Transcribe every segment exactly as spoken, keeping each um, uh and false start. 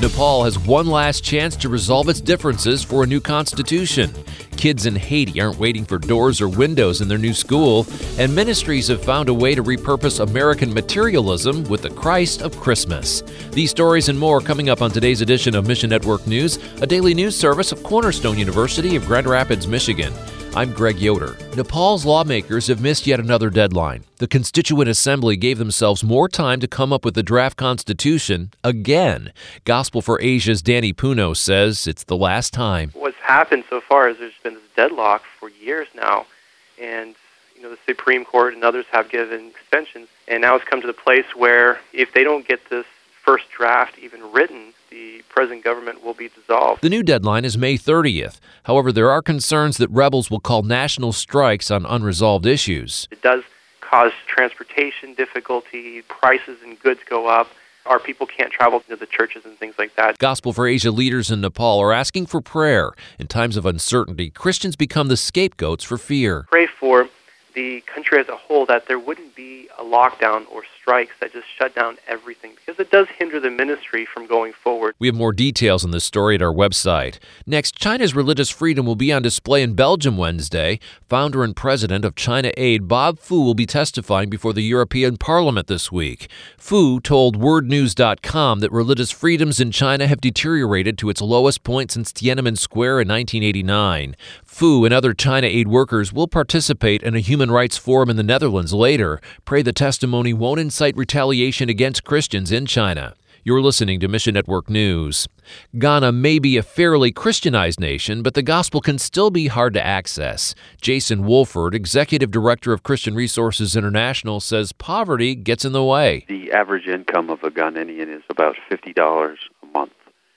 Nepal has one last chance to resolve its differences for a new constitution. Kids in Haiti aren't waiting for doors or windows in their new school, and ministries have found a way to repurpose American materialism with the Christ of Christmas. These stories and more coming up on today's edition of Mission Network News, a daily news service of Cornerstone University of Grand Rapids, Michigan. I'm Greg Yoder. Nepal's lawmakers have missed yet another deadline. The Constituent Assembly gave themselves more time to come up with the draft constitution again. Gospel for Asia's Danny Puno says it's the last time. What's happened so far is there's been this deadlock for years now, and you know the Supreme Court and others have given extensions, and now it's come to the place where if they don't get this first draft even written, the present government will be dissolved. The new deadline is May thirtieth. However, there are concerns that rebels will call national strikes on unresolved issues. It does cause transportation difficulty, prices in goods go up, our people can't travel to the churches and things like that. Gospel for Asia leaders in Nepal are asking for prayer. In times of uncertainty, Christians become the scapegoats for fear. Pray for the country as a whole that there wouldn't be a lockdown or strikes that just shut down everything, because it does hinder the ministry from going forward. We have more details on this story at our website. Next, China's religious freedom will be on display in Belgium Wednesday. Founder and president of China Aid, Bob Fu, will be testifying before the European Parliament this week. Fu told Word News dot com that religious freedoms in China have deteriorated to its lowest point since Tiananmen Square in nineteen eighty-nine. Fu and other China Aid workers will participate in a human rights forum in the Netherlands later. Pray the testimony won't incite retaliation against Christians in China. You're listening to Mission Network News. Ghana may be a fairly Christianized nation, but the gospel can still be hard to access. Jason Wolford, executive director of Christian Resources International, says poverty gets in the way. The average income of a Ghanaian is about fifty dollars a month,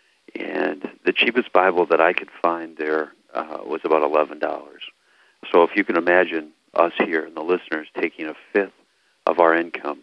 and the cheapest Bible that I could find there uh, was about eleven dollars. So if you can imagine us here and the listeners taking a fifth of our income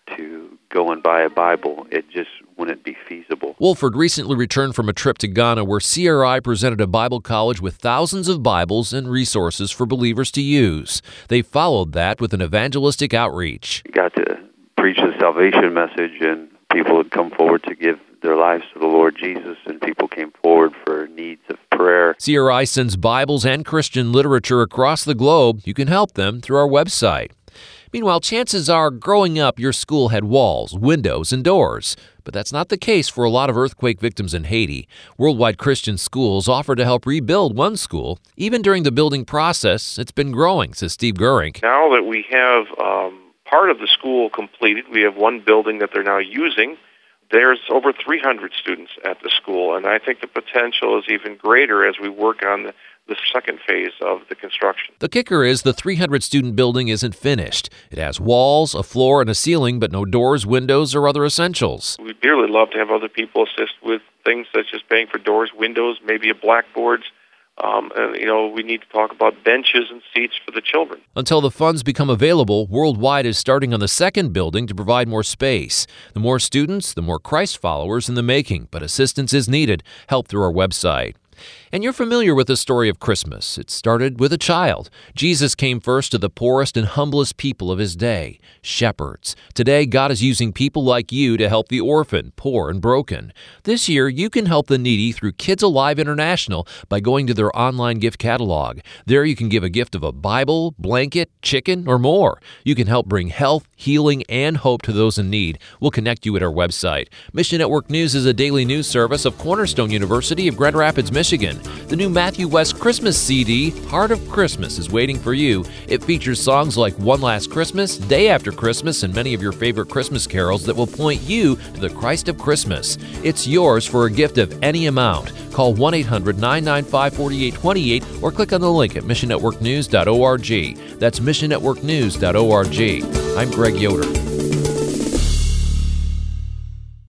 to go and buy a Bible, it just wouldn't be feasible. Wolford recently returned from a trip to Ghana where C R I presented a Bible college with thousands of Bibles and resources for believers to use. They followed that with an evangelistic outreach. Got to preach the salvation message, and people would come forward to give their lives to the Lord Jesus, and people came forward for needs of prayer. C R I sends Bibles and Christian literature across the globe. You can help them through our website. Meanwhile, chances are growing up your school had walls, windows, and doors. But that's not the case for a lot of earthquake victims in Haiti. Worldwide Christian Schools offer to help rebuild one school. Even during the building process, it's been growing, says Steve Gurink. Now that we have um, part of the school completed, we have one building that they're now using. There's over three hundred students at the school, and I think the potential is even greater as we work on the the second phase of the construction. The kicker is the three hundred student building isn't finished. It has walls, a floor, and a ceiling, but no doors, windows, or other essentials. We'd dearly love to have other people assist with things such as paying for doors, windows, maybe a blackboards. Um, and, you know, we need to talk about benches and seats for the children. Until the funds become available, Worldwide is starting on the second building to provide more space. The more students, the more Christ followers in the making, but assistance is needed. Help through our website. And you're familiar with the story of Christmas. It started with a child. Jesus came first to the poorest and humblest people of his day, shepherds. Today, God is using people like you to help the orphan, poor, and broken. This year, you can help the needy through Kids Alive International by going to their online gift catalog. There you can give a gift of a Bible, blanket, chicken, or more. You can help bring health, healing, and hope to those in need. We'll connect you at our website. Mission Network News is a daily news service of Cornerstone University of Grand Rapids, Michigan. The new Matthew West Christmas C D, Heart of Christmas, is waiting for you. It features songs like One Last Christmas, Day After Christmas, and many of your favorite Christmas carols that will point you to the Christ of Christmas. It's yours for a gift of any amount. Call one eight hundred nine nine five four eight two eight or click on the link at mission network news dot org. That's mission network news dot org. I'm Greg Yoder.